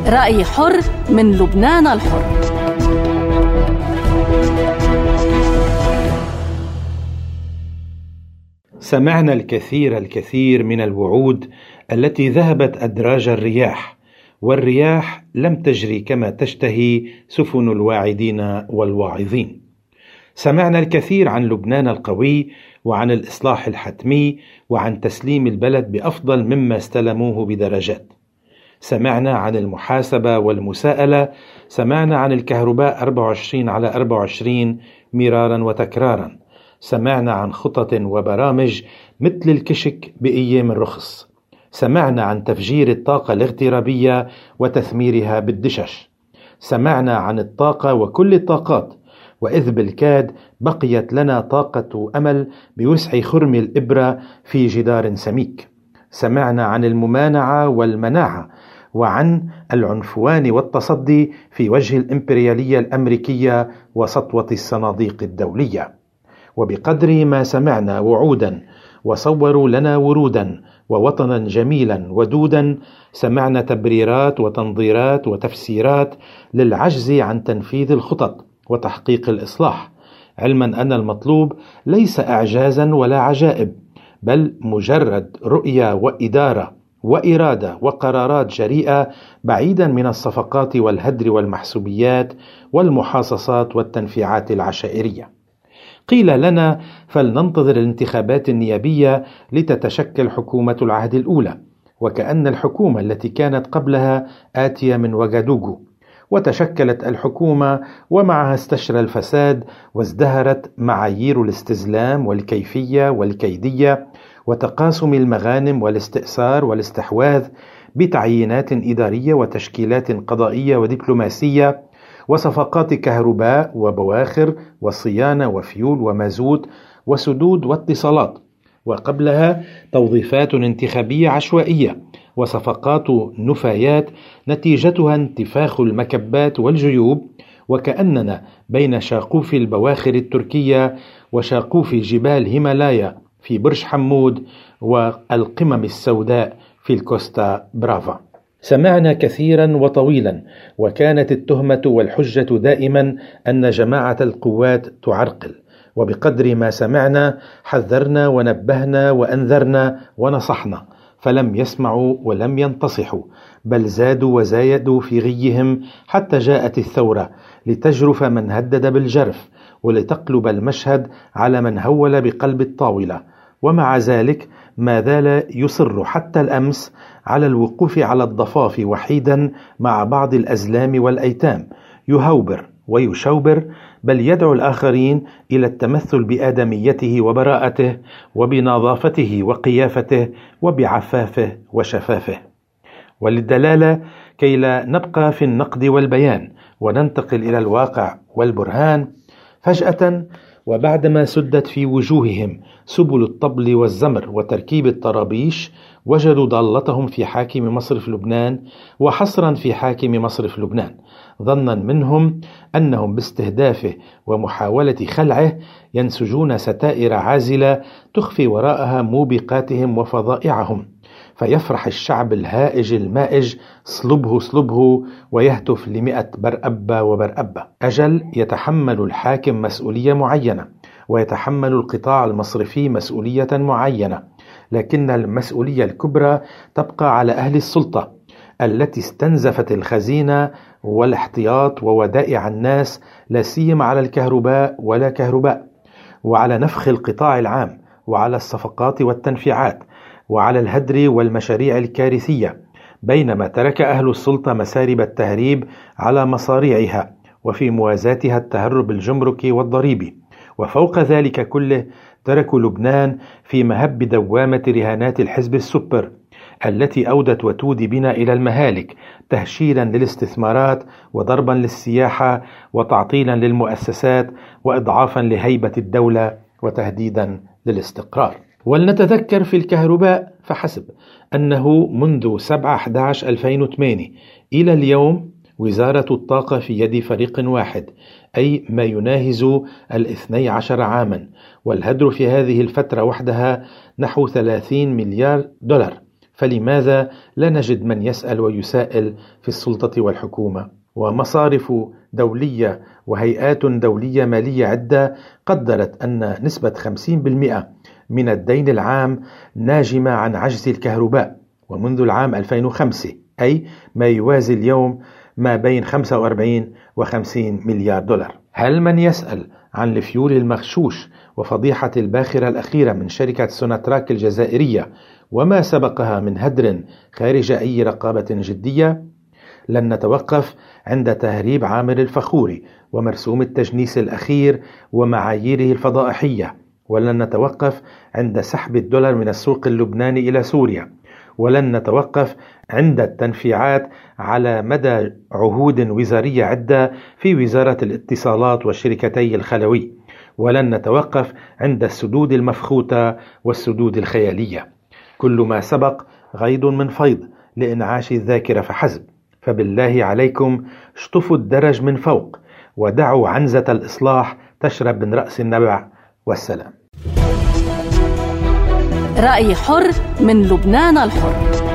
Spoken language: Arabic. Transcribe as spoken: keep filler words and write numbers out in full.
رأي حر من لبنان الحر. سمعنا الكثير الكثير من الوعود التي ذهبت أدراج الرياح، والرياح لم تجري كما تشتهي سفن الواعدين والواعظين. سمعنا الكثير عن لبنان القوي وعن الإصلاح الحتمي وعن تسليم البلد بأفضل مما استلموه بدرجات. سمعنا عن المحاسبة والمساءلة، سمعنا عن الكهرباء أربعة وعشرين على أربعة وعشرين مرارا وتكرارا، سمعنا عن خطط وبرامج مثل الكشك بأيام الرخص، سمعنا عن تفجير الطاقة الاغترابية وتثميرها بالدشش، سمعنا عن الطاقة وكل الطاقات، وإذ بالكاد بقيت لنا طاقة أمل بوسع خرم الإبرة في جدار سميك. سمعنا عن الممانعة والمناعة وعن العنفوان والتصدي في وجه الإمبريالية الأمريكية وسطوة الصناديق الدولية. وبقدر ما سمعنا وعودا وصوروا لنا ورودا ووطنا جميلا ودودا، سمعنا تبريرات وتنظيرات وتفسيرات للعجز عن تنفيذ الخطط وتحقيق الإصلاح، علما أن المطلوب ليس إعجازا ولا عجائب، بل مجرد رؤية وإدارة وإرادة وقرارات جريئة بعيدا من الصفقات والهدر والمحسوبيات والمحاصصات والتنفيعات العشائرية. قيل لنا فلننتظر الانتخابات النيابية لتتشكل حكومة العهد الأولى، وكأن الحكومة التي كانت قبلها آتية من وغادوغو، وتشكلت الحكومة ومعها استشرى الفساد وازدهرت معايير الاستزلام والكيفية والكيدية وتقاسم المغانم والاستئثار والاستحواذ بتعيينات إدارية وتشكيلات قضائية ودبلوماسية وصفقات كهرباء وبواخر وصيانة وفيول ومازوت وسدود واتصالات، وقبلها توظيفات انتخابية عشوائية وصفقات نفايات نتيجتها انتفاخ المكبات والجيوب، وكأننا بين شاقوف البواخر التركية وشاقوف جبال هيمالايا في برج حمود والقمم السوداء في الكوستا برافا. سمعنا كثيرا وطويلا، وكانت التهمة والحجة دائما أن جماعة القوات تعرقل، وبقدر ما سمعنا حذرنا ونبهنا وأنذرنا ونصحنا، فلم يسمعوا ولم ينتصحوا، بل زادوا وزايدوا في غيهم حتى جاءت الثورة لتجرف من هدد بالجرف ولتقلب المشهد على من هول بقلب الطاولة. ومع ذلك ما زال يصر حتى الأمس على الوقوف على الضفاف وحيدا مع بعض الأزلام والأيتام، يهوبر ويشوبر، بل يدعو الآخرين إلى التمثل بآدميته وبراءته وبنظافته وقيافته وبعفافه وشفافه. وللدلالة كي لا نبقى في النقد والبيان وننتقل إلى الواقع والبرهان، فجأة وبعدما سدت في وجوههم سبل الطبل والزمر وتركيب الطرابيش، وجدوا ضالتهم في حاكم مصرف لبنان وحصرا في حاكم مصرف لبنان، ظنا منهم أنهم باستهدافه ومحاولة خلعه ينسجون ستائر عازلة تخفي وراءها موبقاتهم وفظائعهم، فيفرح الشعب الهائج المائج صلبه صلبه ويهتف لمئة برأبة وبرأبة. أجل يتحمل الحاكم مسؤولية معينة ويتحمل القطاع المصرفي مسؤولية معينة، لكن المسؤولية الكبرى تبقى على أهل السلطة التي استنزفت الخزينة والاحتياط وودائع الناس، لا سيما على الكهرباء ولا كهرباء، وعلى نفخ القطاع العام، وعلى الصفقات والتنفيعات، وعلى الهدر والمشاريع الكارثية، بينما ترك أهل السلطة مسارب التهريب على مصاريعها، وفي موازاتها التهرب الجمركي والضريبي. وفوق ذلك كله تركوا لبنان في مهب دوامة رهانات الحزب السوبر التي أودت وتودي بنا إلى المهالك، تهشيلا للاستثمارات وضربا للسياحة وتعطيلا للمؤسسات وإضعافا لهيبة الدولة وتهديدا للاستقرار. ولنتذكر في الكهرباء فحسب أنه منذ سبعة أحد عشر ألفين وثمانية إلى اليوم وزارة الطاقة في يد فريق واحد، أي ما يناهز الاثني عشر عاما، والهدر في هذه الفترة وحدها نحو ثلاثين مليار دولار، فلماذا لا نجد من يسأل ويسائل في السلطة والحكومة؟ ومصارف دولية وهيئات دولية مالية عدة قدرت أن نسبة خمسين بالمئة من الدين العام ناجمة عن عجز الكهرباء، ومنذ العام ألفين وخمسة، أي ما يوازي اليوم ما بين خمسة وأربعين وخمسين مليار دولار. هل من يسأل عن الفيول المغشوش وفضيحة الباخرة الأخيرة من شركة سوناتراك الجزائرية وما سبقها من هدر خارج أي رقابة جدية؟ لن نتوقف عند تهريب عامر الفخوري ومرسوم التجنيس الأخير ومعاييره الفضائحية، ولن نتوقف عند سحب الدولار من السوق اللبناني إلى سوريا، ولن نتوقف عند التنفيعات على مدى عهود وزارية عدة في وزارة الاتصالات والشركتي الخلوي، ولن نتوقف عند السدود المفخوتة والسدود الخيالية. كل ما سبق غيض من فيض لإنعاش الذاكرة فحسب، فبالله عليكم اشطفوا الدرج من فوق ودعوا عنزة الإصلاح تشرب من رأس النبع، والسلام. رأي حر من لبنان الحر.